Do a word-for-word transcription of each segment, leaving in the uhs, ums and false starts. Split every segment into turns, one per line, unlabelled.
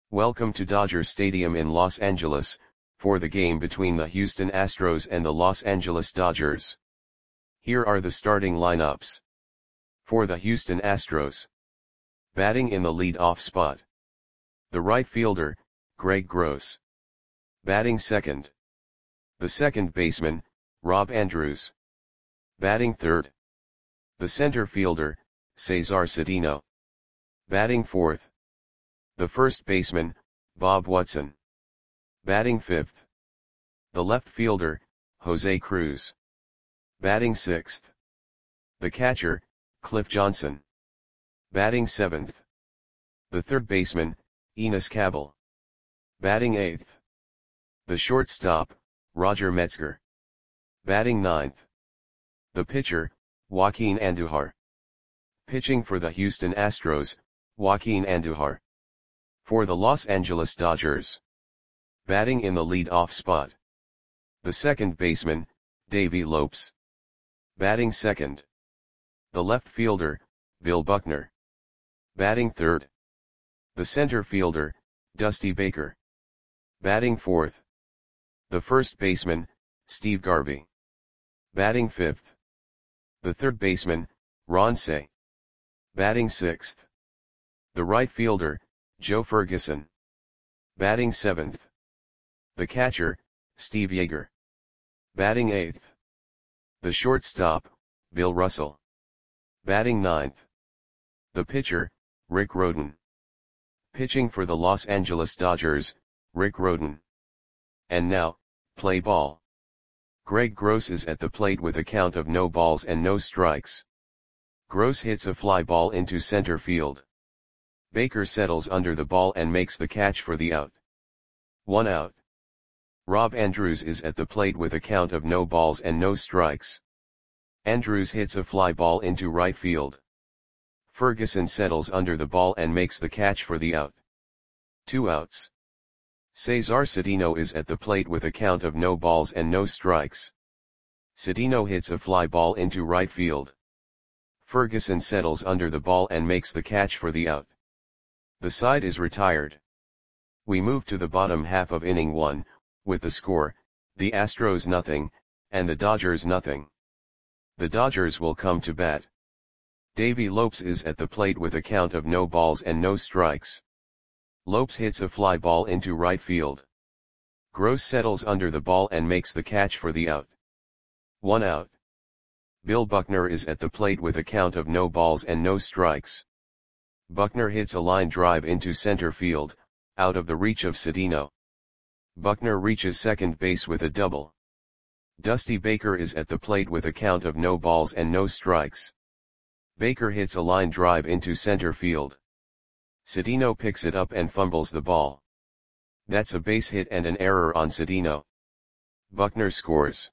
Welcome to Dodger Stadium in Los Angeles, for the game between the Houston Astros and the Los Angeles Dodgers. Here are the starting lineups. For the Houston Astros. Batting in the lead-off spot. The right fielder, Greg Gross. Batting second. The second baseman, Rob Andrews. Batting third. The center fielder, Cesar Cedeno. Batting fourth. The first baseman, Bob Watson. Batting fifth. The left fielder, Jose Cruz. Batting sixth. The catcher, Cliff Johnson. Batting seventh. The third baseman, Enos Cabell. Batting eighth. The shortstop, Roger Metzger. Batting ninth. The pitcher, Joaquin Andujar. Pitching for the Houston Astros, Joaquin Andujar. For the Los Angeles Dodgers. Batting in the lead-off spot. The second baseman, Davey Lopes. Batting second. The left fielder, Bill Buckner. Batting third. The center fielder, Dusty Baker. Batting fourth. The first baseman, Steve Garvey. Batting fifth. The third baseman, Ron Cey. Batting sixth. The right fielder, Joe Ferguson. Batting seventh. The catcher, Steve Yeager. Batting eighth. The shortstop, Bill Russell. Batting ninth. The pitcher, Rick Rhoden. Pitching for the Los Angeles Dodgers, Rick Rhoden. And now, play ball. Greg Gross is at the plate with a count of no balls and no strikes. Gross hits a fly ball into center field. Baker settles under the ball and makes the catch for the out. One out. Rob Andrews is at the plate with a count of no balls and no strikes. Andrews hits a fly ball into right field. Ferguson settles under the ball and makes the catch for the out. Two outs. Cesar Cedeno is at the plate with a count of no balls and no strikes. Cedeno hits a fly ball into right field. Ferguson settles under the ball and makes the catch for the out. The side is retired. We move to the bottom half of inning one, with the score, the Astros nothing, and the Dodgers nothing. The Dodgers will come to bat. Davey Lopes is at the plate with a count of no balls and no strikes. Lopes hits a fly ball into right field. Gross settles under the ball and makes the catch for the out. One out. Bill Buckner is at the plate with a count of no balls and no strikes. Buckner hits a line drive into center field, out of the reach of Cedeno. Buckner reaches second base with a double. Dusty Baker is at the plate with a count of no balls and no strikes. Baker hits a line drive into center field. Cedeno picks it up and fumbles the ball. That's a base hit and an error on Cedeno. Buckner scores.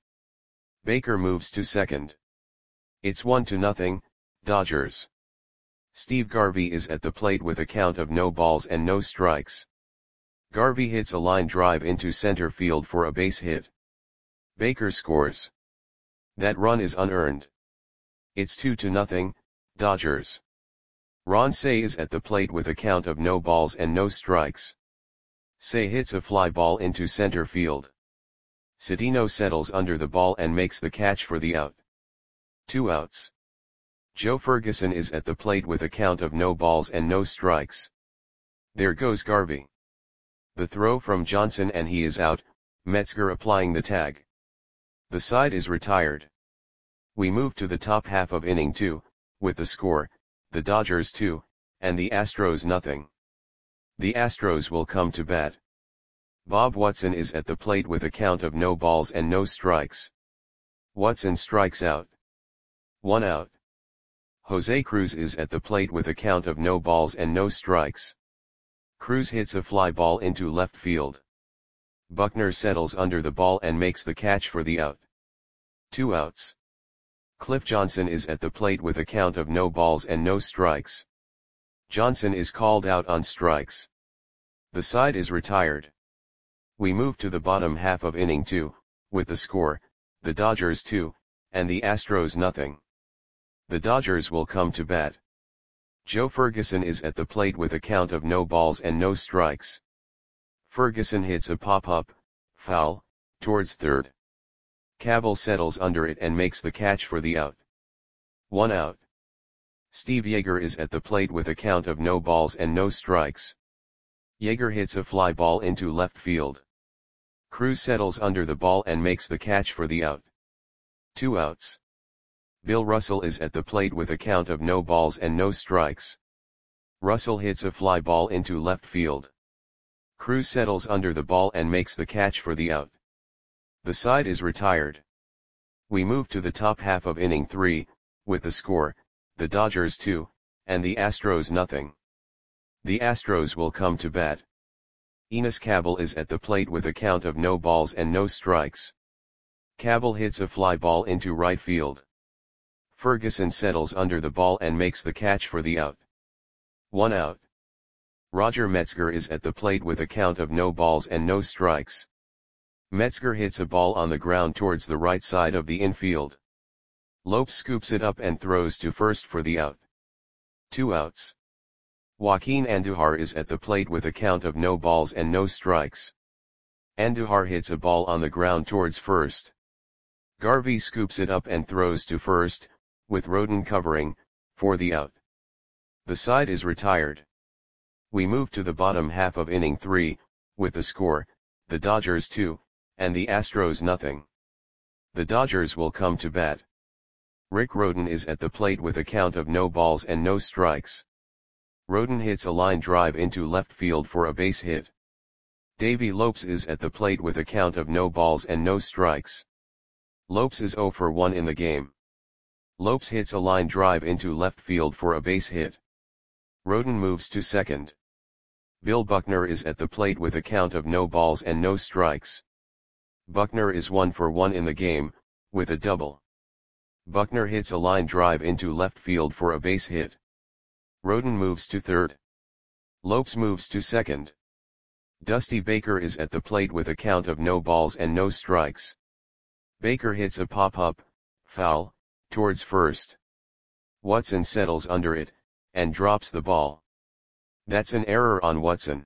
Baker moves to second. It's one to nothing, Dodgers. Steve Garvey is at the plate with a count of no balls and no strikes. Garvey hits a line drive into center field for a base hit. Baker scores. That run is unearned. It's two to nothing, Dodgers. Ron Cey is at the plate with a count of no balls and no strikes. Cey hits a fly ball into center field. Cedeno settles under the ball and makes the catch for the out. Two outs. Joe Ferguson is at the plate with a count of no balls and no strikes. There goes Garvey. The throw from Johnson and he is out, Metzger applying the tag. The side is retired. We move to the top half of inning two, with the score, the Dodgers two, and the Astros nothing. The Astros will come to bat. Bob Watson is at the plate with a count of no balls and no strikes. Watson strikes out. One out. Jose Cruz is at the plate with a count of no balls and no strikes. Cruz hits a fly ball into left field. Buckner settles under the ball and makes the catch for the out. Two outs. Cliff Johnson is at the plate with a count of no balls and no strikes. Johnson is called out on strikes. The side is retired. We move to the bottom half of inning two, with the score, the Dodgers two, and the Astros nothing. The Dodgers will come to bat. Joe Ferguson is at the plate with a count of no balls and no strikes. Ferguson hits a pop-up, foul, towards third. Cabell settles under it and makes the catch for the out. One out. Steve Yeager is at the plate with a count of no balls and no strikes. Yeager hits a fly ball into left field. Cruz settles under the ball and makes the catch for the out. Two outs. Bill Russell is at the plate with a count of no balls and no strikes. Russell hits a fly ball into left field. Cruz settles under the ball and makes the catch for the out. The side is retired. We move to the top half of inning three, with the score, the Dodgers two, and the Astros nothing. The Astros will come to bat. Enos Cabell is at the plate with a count of no balls and no strikes. Cabell hits a fly ball into right field. Ferguson settles under the ball and makes the catch for the out. One out. Roger Metzger is at the plate with a count of no balls and no strikes. Metzger hits a ball on the ground towards the right side of the infield. Lopes scoops it up and throws to first for the out. Two outs. Joaquin Andujar is at the plate with a count of no balls and no strikes. Andujar hits a ball on the ground towards first. Garvey scoops it up and throws to first, with Roden covering, for the out. The side is retired. We move to the bottom half of inning three, with the score, the Dodgers two, and the Astros nothing. The Dodgers will come to bat. Rick Roden is at the plate with a count of no balls and no strikes. Roden hits a line drive into left field for a base hit. Davey Lopes is at the plate with a count of no balls and no strikes. Lopes is zero for one in the game. Lopes hits a line drive into left field for a base hit. Roden moves to second. Bill Buckner is at the plate with a count of no balls and no strikes. Buckner is one for one in the game, with a double. Buckner hits a line drive into left field for a base hit. Roden moves to third. Lopes moves to second. Dusty Baker is at the plate with a count of no balls and no strikes. Baker hits a pop-up, foul, towards first. Watson settles under it, and drops the ball. That's an error on Watson.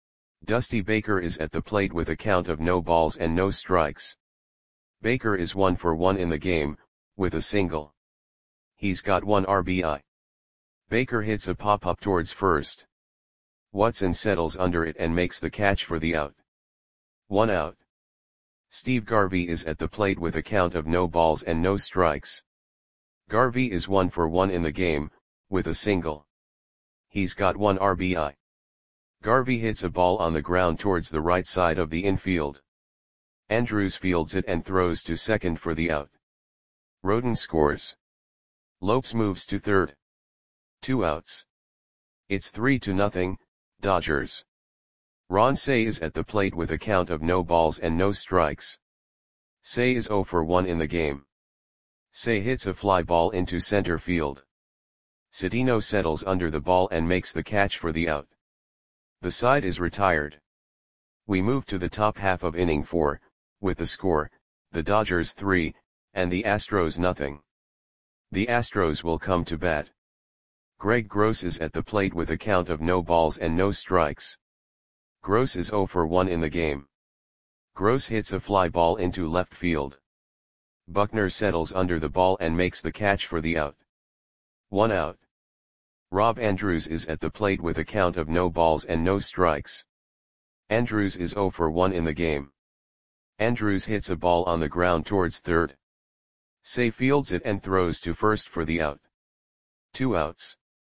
Dusty Baker is at the plate with a count of no balls and no strikes. Baker is one for one in the game, with a single. He's got one R B I. Baker hits a pop-up towards first. Watson settles under it and makes the catch for the out. One out. Steve Garvey is at the plate with a count of no balls and no strikes. Garvey is one for one in the game, with a single. He's got one R B I. Garvey hits a ball on the ground towards the right side of the infield. Andrews fields it and throws to second for the out. Roden scores. Lopes moves to third. Two outs. It's three to nothing, Dodgers. Ron Cey is at the plate with a count of no balls and no strikes. Cey is zero for one in the game. Cey hits a fly ball into center field. Cedeno settles under the ball and makes the catch for the out. The side is retired. We move to the top half of inning four, with the score, the Dodgers three, and the Astros nothing. The Astros will come to bat. Greg Gross is at the plate with a count of no balls and no strikes. Gross is zero for one in the game. Gross hits a fly ball into left field. Buckner settles under the ball and makes the catch for the out. One out. Rob Andrews is at the plate with a count of no balls and no strikes. Andrews is zero for one in the game. Andrews hits a ball on the ground towards third. Cey fields it and throws to first for the out. Two outs.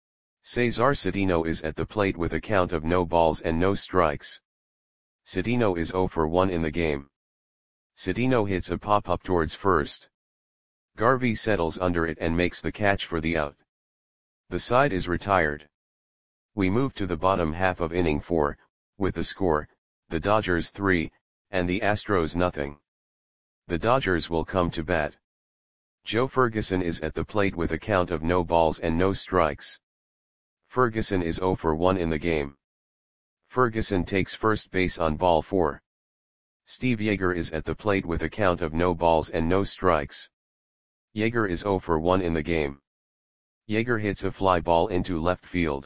Cesar Cedeno is at the plate with a count of no balls and no strikes. Cedeno is zero for one in the game. Cedeno hits a pop-up towards first. Garvey settles under it and makes the catch for the out. The side is retired. We move to the bottom half of inning four, with the score, the Dodgers three, and the Astros nothing. The Dodgers will come to bat. Joe Ferguson is at the plate with a count of no balls and no strikes. Ferguson is zero for one in the game. Ferguson takes first base on ball four. Steve Yeager is at the plate with a count of no balls and no strikes. Yeager is zero for one in the game. Yeager hits a fly ball into left field.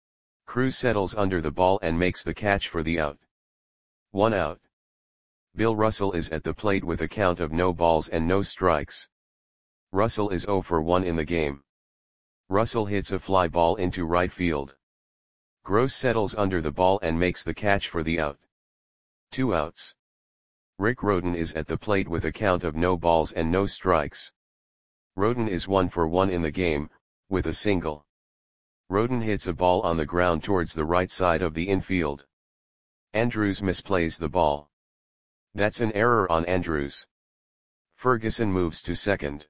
Cruz settles under the ball and makes the catch for the out. One out. Bill Russell is at the plate with a count of no balls and no strikes. Russell is zero for one in the game. Russell hits a fly ball into right field. Gross settles under the ball and makes the catch for the out. Two outs. Rick Rhoden is at the plate with a count of no balls and no strikes. Rhoden is one for one in the game, with a single. Rhoden hits a ball on the ground towards the right side of the infield. Andrews misplays the ball. That's an error on Andrews. Ferguson moves to second.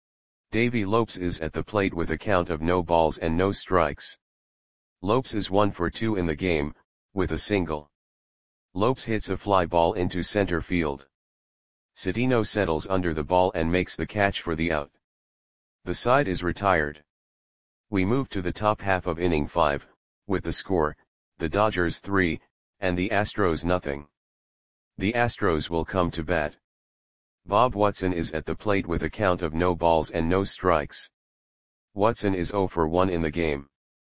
Davey Lopes is at the plate with a count of no balls and no strikes. Lopes is one for two in the game, with a single. Lopes hits a fly ball into center field. Cedeno settles under the ball and makes the catch for the out. The side is retired. We move to the top half of inning five, with the score, the Dodgers three, and the Astros nothing. The Astros will come to bat. Bob Watson is at the plate with a count of no balls and no strikes. Watson is zero for one in the game.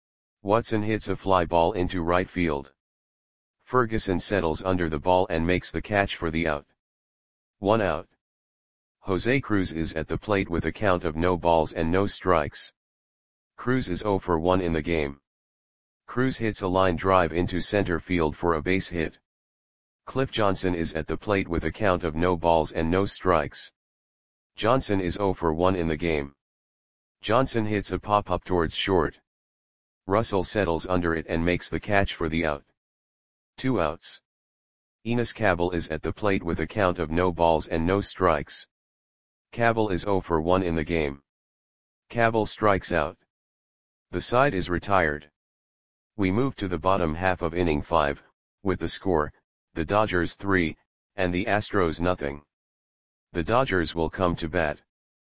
Watson hits a fly ball into right field. Ferguson settles under the ball and makes the catch for the out. One out. Jose Cruz is at the plate with a count of no balls and no strikes. Cruz is zero for one in the game. Cruz hits a line drive into center field for a base hit. Cliff Johnson is at the plate with a count of no balls and no strikes. Johnson is zero for one in the game. Johnson hits a pop-up towards short. Russell settles under it and makes the catch for the out. Two outs. Enos Cabell is at the plate with a count of no balls and no strikes. Cabell is zero for one in the game. Cabell strikes out. The side is retired. We move to the bottom half of inning five, with the score, the Dodgers three, and the Astros nothing. The Dodgers will come to bat.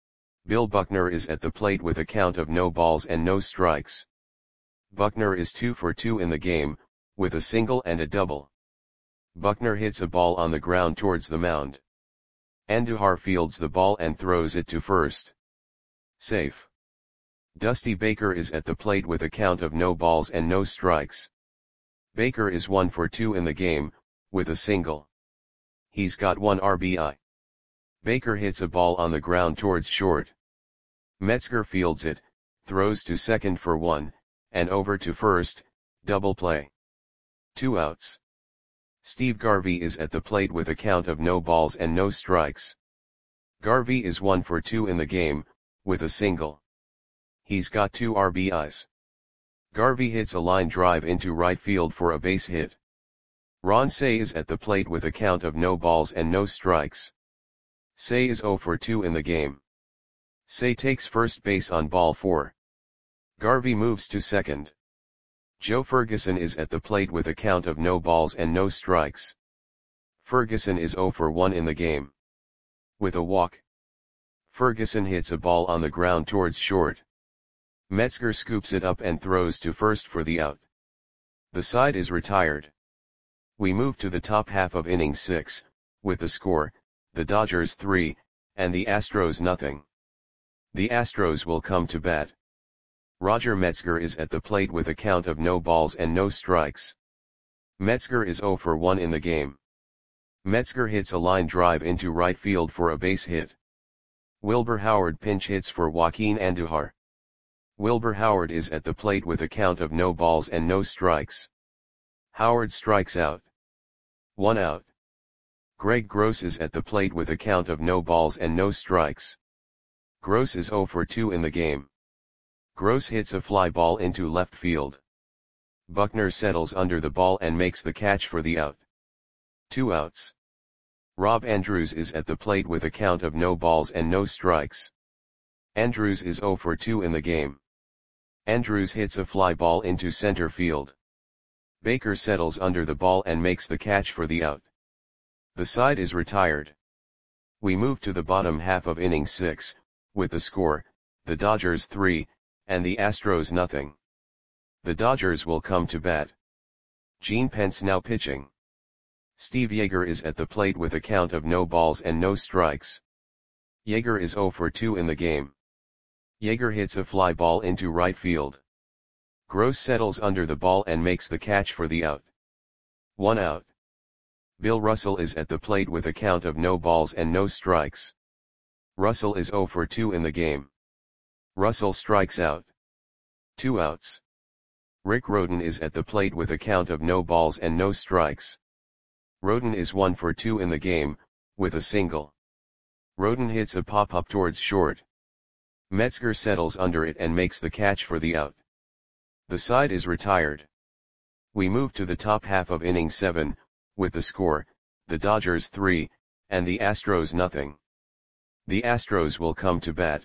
Bill Buckner is at the plate with a count of no balls and no strikes. Buckner is two for two in the game, with a single and a double. Buckner hits a ball on the ground towards the mound. Andujar fields the ball and throws it to first. Safe. Dusty Baker is at the plate with a count of no balls and no strikes. Baker is one for two in the game, with a single. He's got one R B I. Baker hits a ball on the ground towards short. Metzger fields it, throws to second for one, and over to first, double play. Two outs. Steve Garvey is at the plate with a count of no balls and no strikes. Garvey is one for two in the game, with a single. He's got two R B Is. Garvey hits a line drive into right field for a base hit. Ron Cey is at the plate with a count of no balls and no strikes. Cey is zero for two in the game. Cey takes first base on ball four. Garvey moves to second. Joe Ferguson is at the plate with a count of no balls and no strikes. Ferguson is zero for one in the game. With a walk. Ferguson hits a ball on the ground towards short. Metzger scoops it up and throws to first for the out. The side is retired. We move to the top half of inning six, with the score, the Dodgers three, and the Astros nothing. The Astros will come to bat. Roger Metzger is at the plate with a count of no balls and no strikes. Metzger is zero for one in the game. Metzger hits a line drive into right field for a base hit. Wilbur Howard pinch hits for Joaquin Andujar. Wilbur Howard is at the plate with a count of no balls and no strikes. Howard strikes out. One out. Greg Gross is at the plate with a count of no balls and no strikes. Gross is zero for two in the game. Gross hits a fly ball into left field. Buckner settles under the ball and makes the catch for the out. Two outs. Rob Andrews is at the plate with a count of no balls and no strikes. Andrews is zero for two in the game. Andrews hits a fly ball into center field. Baker settles under the ball and makes the catch for the out. The side is retired. We move to the bottom half of inning six, with the score, the Dodgers three, and the Astros nothing. The Dodgers will come to bat. Gene Pence now pitching. Steve Yeager is at the plate with a count of no balls and no strikes. Yeager is zero for two in the game. Yeager hits a fly ball into right field. Gross settles under the ball and makes the catch for the out. One out. Bill Russell is at the plate with a count of no balls and no strikes. Russell is oh for two in the game. Russell strikes out. Two outs. Rick Rhoden is at the plate with a count of no balls and no strikes. Rhoden is one for two in the game, with a single. Rhoden hits a pop-up towards short. Metzger settles under it and makes the catch for the out. The side is retired. We move to the top half of inning seven, with the score, the Dodgers three, and the Astros nothing. The Astros will come to bat.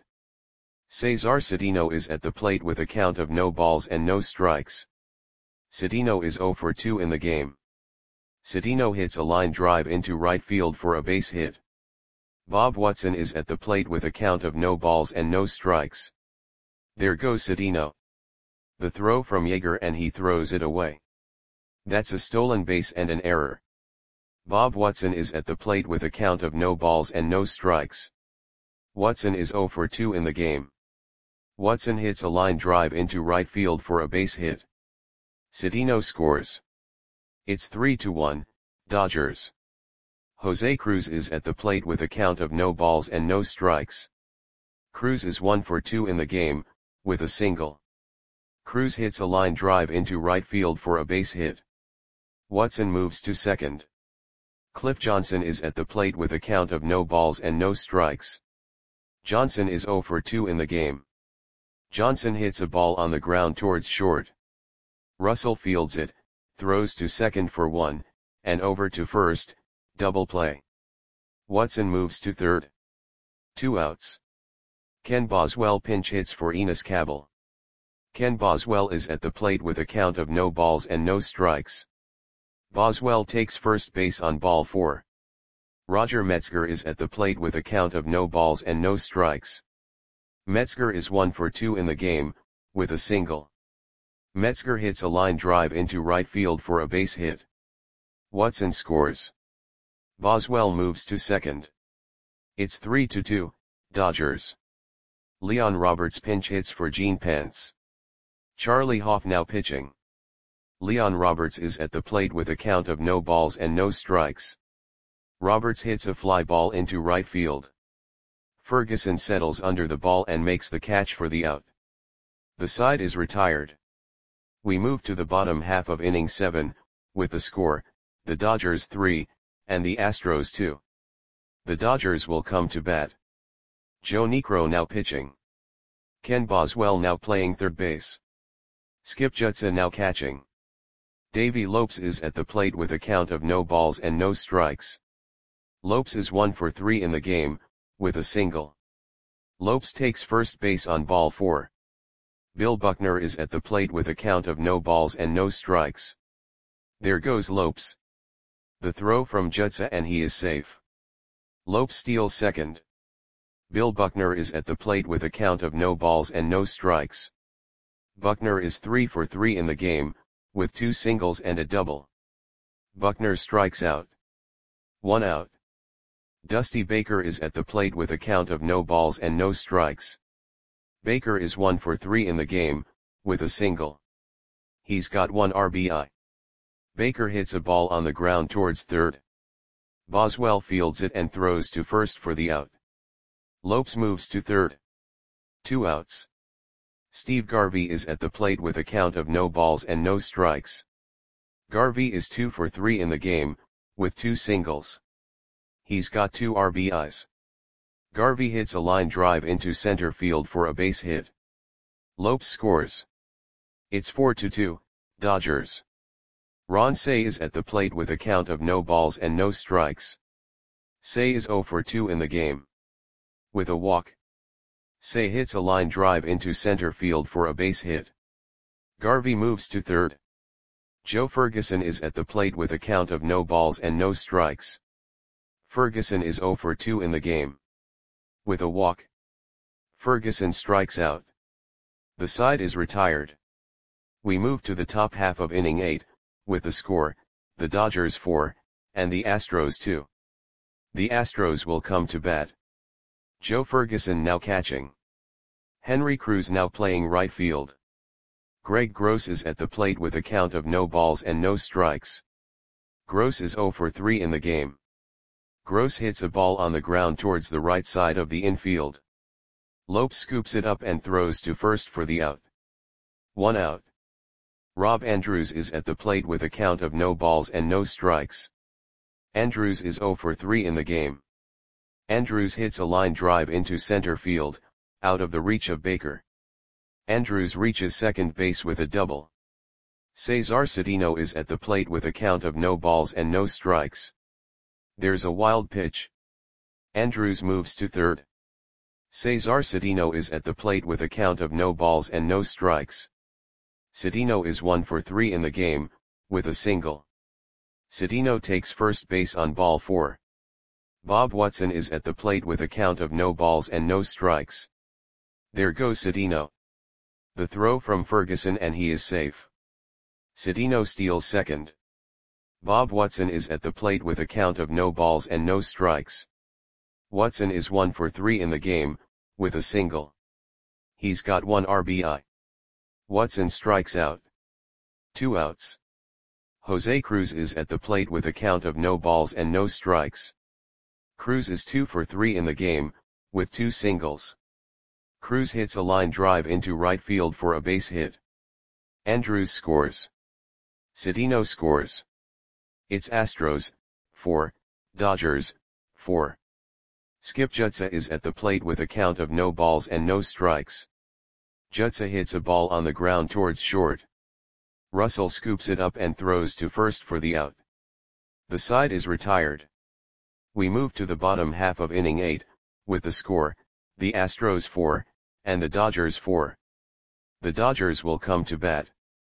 Cesar Cedeno is at the plate with a count of no balls and no strikes. Cedeno is oh for two in the game. Cedeno hits a line drive into right field for a base hit. Bob Watson is at the plate with a count of no balls and no strikes. There goes Cedeno. The throw from Yeager and he throws it away. That's a stolen base and an error. Bob Watson is at the plate with a count of no balls and no strikes. Watson is oh for two in the game. Watson hits a line drive into right field for a base hit. Cedeno scores. It's three to one, Dodgers. Jose Cruz is at the plate with a count of no balls and no strikes. Cruz is one for two in the game, with a single. Cruz hits a line drive into right field for a base hit. Watson moves to second. Cliff Johnson is at the plate with a count of no balls and no strikes. Johnson is oh for two in the game. Johnson hits a ball on the ground towards short. Russell fields it, throws to second for one, and over to first, double play. Watson moves to third. Two outs. Ken Boswell pinch hits for Enos Cabell. Ken Boswell is at the plate with a count of no balls and no strikes. Boswell takes first base on ball four. Roger Metzger is at the plate with a count of no balls and no strikes. Metzger is one for two in the game, with a single. Metzger hits a line drive into right field for a base hit. Watson scores. Boswell moves to second. It's three to two, Dodgers. Leon Roberts pinch hits for Gene Pence. Charlie Hoff now pitching. Leon Roberts is at the plate with a count of no balls and no strikes. Roberts hits a fly ball into right field. Ferguson settles under the ball and makes the catch for the out. The side is retired. We move to the bottom half of inning seven, with the score, the Dodgers three, and the Astros two. The Dodgers will come to bat. Joe Niekro now pitching. Ken Boswell now playing third base. Skip Judson now catching. Davey Lopes is at the plate with a count of no balls and no strikes. Lopes is one for three in the game, with a single. Lopes takes first base on ball four. Bill Buckner is at the plate with a count of no balls and no strikes. There goes Lopes. The throw from Judson and he is safe. Lopes steals second. Bill Buckner is at the plate with a count of no balls and no strikes. Buckner is three for three in the game, with two singles and a double. Buckner strikes out. One out. Dusty Baker is at the plate with a count of no balls and no strikes. Baker is one for three in the game, with a single. He's got one R B I. Baker hits a ball on the ground towards third. Boswell fields it and throws to first for the out. Lopes moves to third. Two outs. Steve Garvey is at the plate with a count of no balls and no strikes. Garvey is two for three in the game, with two singles. He's got two R B Is. Garvey hits a line drive into center field for a base hit. Lopes scores. It's four to two, Dodgers. Ron Cey is at the plate with a count of no balls and no strikes. Cey is oh for two in the game. With a walk. Cey hits a line drive into center field for a base hit. Garvey moves to third. Joe Ferguson is at the plate with a count of no balls and no strikes. Ferguson is oh for two in the game. With a walk. Ferguson strikes out. The side is retired. We move to the top half of inning eight, with the score, the Dodgers four, and the Astros two. The Astros will come to bat. Joe Ferguson now catching. Henry Cruz now playing right field. Greg Gross is at the plate with a count of no balls and no strikes. Gross is zero for three in the game. Gross hits a ball on the ground towards the right side of the infield. Lopes scoops it up and throws to first for the out. One out. Rob Andrews is at the plate with a count of no balls and no strikes. Andrews is zero for three in the game. Andrews hits a line drive into center field, out of the reach of Baker. Andrews reaches second base with a double. Cesar Cedeno is at the plate with a count of no balls and no strikes. There's a wild pitch. Andrews moves to third. Cesar Cedeno is at the plate with a count of no balls and no strikes. Cedeno is one for three in the game, with a single. Cedeno takes first base on ball four. Bob Watson is at the plate with a count of no balls and no strikes. There goes Cedeno. The throw from Ferguson and he is safe. Cedeno steals second. Bob Watson is at the plate with a count of no balls and no strikes. Watson is one for three in the game, with a single. He's got one R B I. Watson strikes out. Two outs. Jose Cruz is at the plate with a count of no balls and no strikes. Cruz is two for three in the game, with two singles. Cruz hits a line drive into right field for a base hit. Andrews scores. Cedeno scores. It's Astros, four, Dodgers, four. Skip Jutsa is at the plate with a count of no balls and no strikes. Jutsa hits a ball on the ground towards short. Russell scoops it up and throws to first for the out. The side is retired. We move to the bottom half of inning eight, with the score, the Astros four, and the Dodgers four. The Dodgers will come to bat.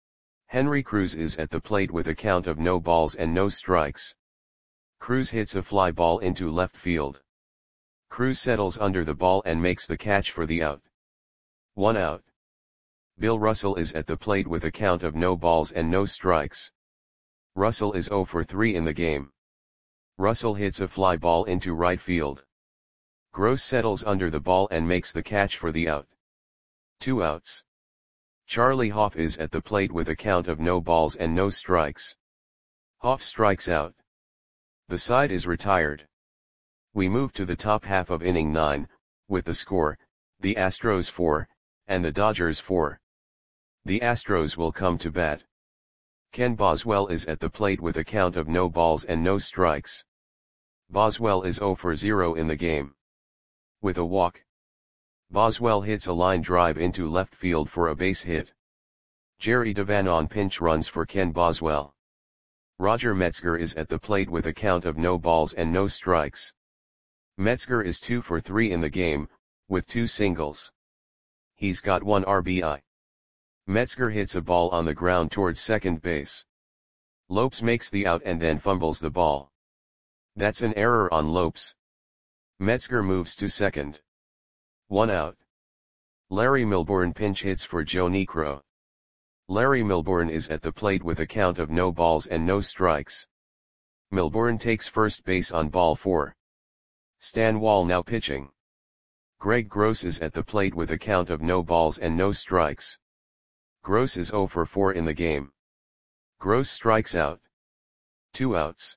Henry Cruz is at the plate with a count of no balls and no strikes. Cruz hits a fly ball into left field. Cruz settles under the ball and makes the catch for the out. One out. Bill Russell is at the plate with a count of no balls and no strikes. Russell is zero for three in the game. Russell hits a fly ball into right field. Gross settles under the ball and makes the catch for the out. Two outs. Charlie Hoff is at the plate with a count of no balls and no strikes. Hoff strikes out. The side is retired. We move to the top half of inning nine, with the score, the Astros four, and the Dodgers four. The Astros will come to bat. Ken Boswell is at the plate with a count of no balls and no strikes. Boswell is zero for zero in the game. With a walk. Boswell hits a line drive into left field for a base hit. Jerry Devan pinch runs for Ken Boswell. Roger Metzger is at the plate with a count of no balls and no strikes. Metzger is two for three in the game, with two singles. He's got one R B I. Metzger hits a ball on the ground towards second base. Lopes makes the out and then fumbles the ball. That's an error on Lopes. Metzger moves to second. One out. Larry Milbourne pinch hits for Joe Niekro. Larry Milbourne is at the plate with a count of no balls and no strikes. Milbourne takes first base on ball four. Stan Wall now pitching. Greg Gross is at the plate with a count of no balls and no strikes. Gross is zero for four in the game. Gross strikes out. Two outs.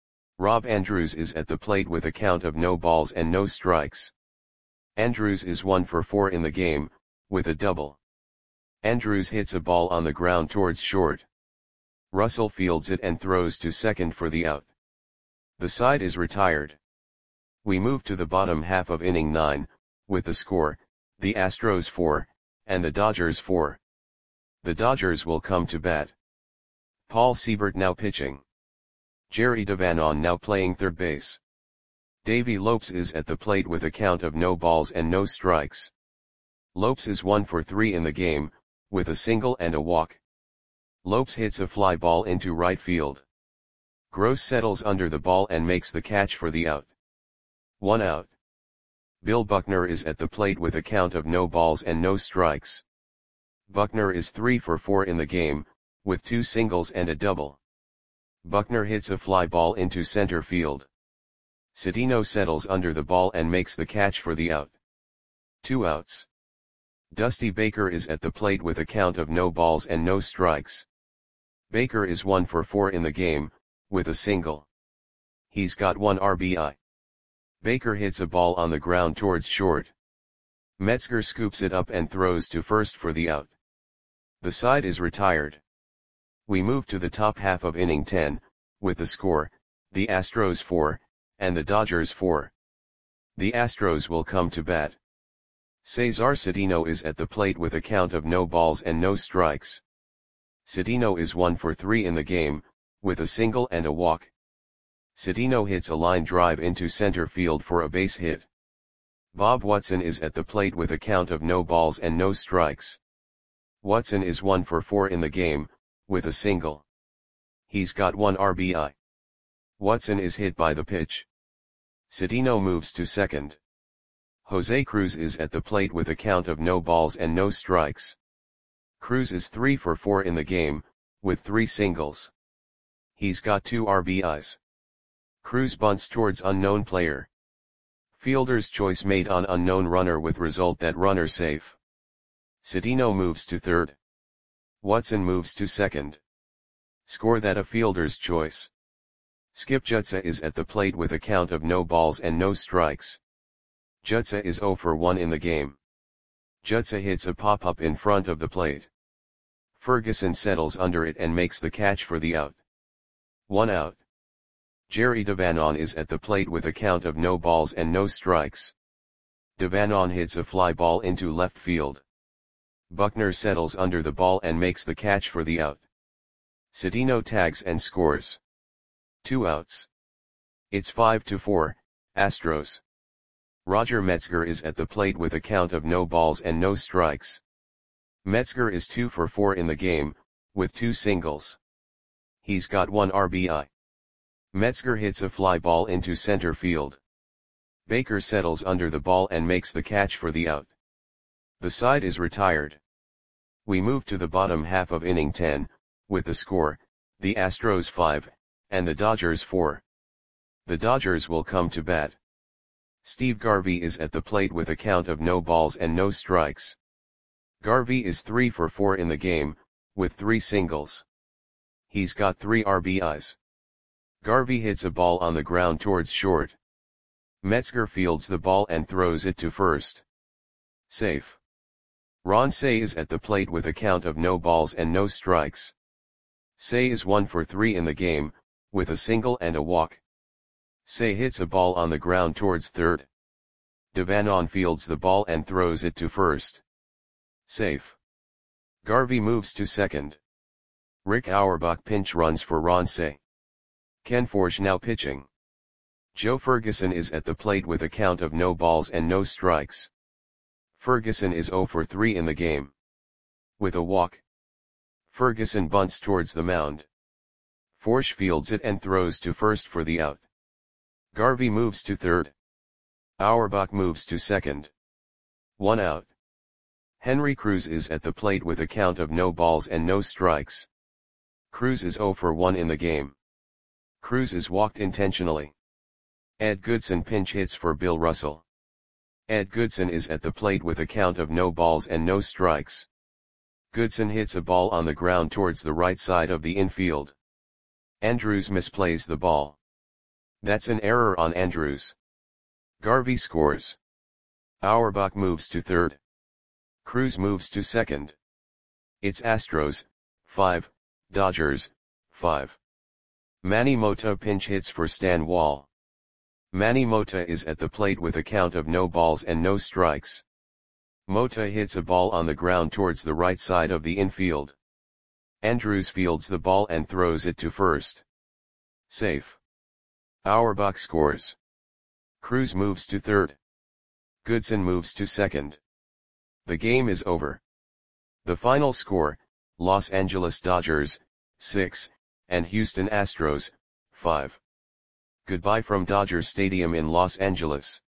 Rob Andrews is at the plate with a count of no balls and no strikes. Andrews is one for four in the game, with a double. Andrews hits a ball on the ground towards short. Russell fields it and throws to second for the out. The side is retired. We move to the bottom half of inning nine, with the score, the Astros four, and the Dodgers four. The Dodgers will come to bat. Paul Siebert now pitching. Jerry Devan now playing third base. Davey Lopes is at the plate with a count of no balls and no strikes. Lopes is one for three in the game, with a single and a walk. Lopes hits a fly ball into right field. Gross settles under the ball and makes the catch for the out. One out. Bill Buckner is at the plate with a count of no balls and no strikes. Buckner is three for four in the game, with two singles and a double. Buckner hits a fly ball into center field. Cedeno settles under the ball and makes the catch for the out. Two outs. Dusty Baker is at the plate with a count of no balls and no strikes. Baker is one for four in the game, with a single. He's got one R B I. Baker hits a ball on the ground towards short. Metzger scoops it up and throws to first for the out. The side is retired. We move to the top half of inning ten, with the score, the Astros four, and the Dodgers four. The Astros will come to bat. Cesar Cedeno is at the plate with a count of no balls and no strikes. Cedeno is one for three in the game, with a single and a walk. Cedeno hits a line drive into center field for a base hit. Bob Watson is at the plate with a count of no balls and no strikes. Watson is one for four in the game, with a single. He's got one R B I. Watson is hit by the pitch. Cedeno moves to second. Jose Cruz is at the plate with a count of no balls and no strikes. Cruz is three for four in the game, with three singles. He's got two R B Is. Cruz bunts towards unknown player. Fielder's choice made on unknown runner with result that runner safe. Cedeno moves to third. Watson moves to second. Score that a fielder's choice. Skip Jutsa is at the plate with a count of no balls and no strikes. Jutsa is zero for one in the game. Jutsa hits a pop-up in front of the plate. Ferguson settles under it and makes the catch for the out. One out. Jerry Devanon is at the plate with a count of no balls and no strikes. Devanon hits a fly ball into left field. Buckner settles under the ball and makes the catch for the out. Cedeno tags and scores. Two outs. It's five to four, Astros. Roger Metzger is at the plate with a count of no balls and no strikes. Metzger is two for four in the game, with two singles. He's got one R B I. Metzger hits a fly ball into center field. Baker settles under the ball and makes the catch for the out. The side is retired. We move to the bottom half of inning ten, with the score, the Astros five, and the Dodgers four. The Dodgers will come to bat. Steve Garvey is at the plate with a count of no balls and no strikes. Garvey is three for four in the game, with three singles. He's got three R B Is. Garvey hits a ball on the ground towards short. Metzger fields the ball and throws it to first. Safe. Ron Cey is at the plate with a count of no balls and no strikes. Cey is one for three in the game, with a single and a walk. Cey hits a ball on the ground towards third. Devanon fields the ball and throws it to first. Safe. Garvey moves to second. Rick Auerbach pinch runs for Ron Cey. Ken Forge now pitching. Joe Ferguson is at the plate with a count of no balls and no strikes. Ferguson is zero for three in the game. With a walk. Ferguson bunts towards the mound. Forge fields it and throws to first for the out. Garvey moves to third. Auerbach moves to second. One out. Henry Cruz is at the plate with a count of no balls and no strikes. Cruz is zero for one in the game. Cruz is walked intentionally. Ed Goodson pinch hits for Bill Russell. Ed Goodson is at the plate with a count of no balls and no strikes. Goodson hits a ball on the ground towards the right side of the infield. Andrews misplays the ball. That's an error on Andrews. Garvey scores. Auerbach moves to third. Cruz moves to second. It's Astros, five, Dodgers, five. Manny Mota pinch hits for Stan Wall. Manny Mota is at the plate with a count of no balls and no strikes. Mota hits a ball on the ground towards the right side of the infield. Andrews fields the ball and throws it to first. Safe. Auerbach scores. Cruz moves to third. Goodson moves to second. The game is over. The final score, Los Angeles Dodgers, six, and Houston Astros, five. Goodbye from Dodger Stadium in Los Angeles.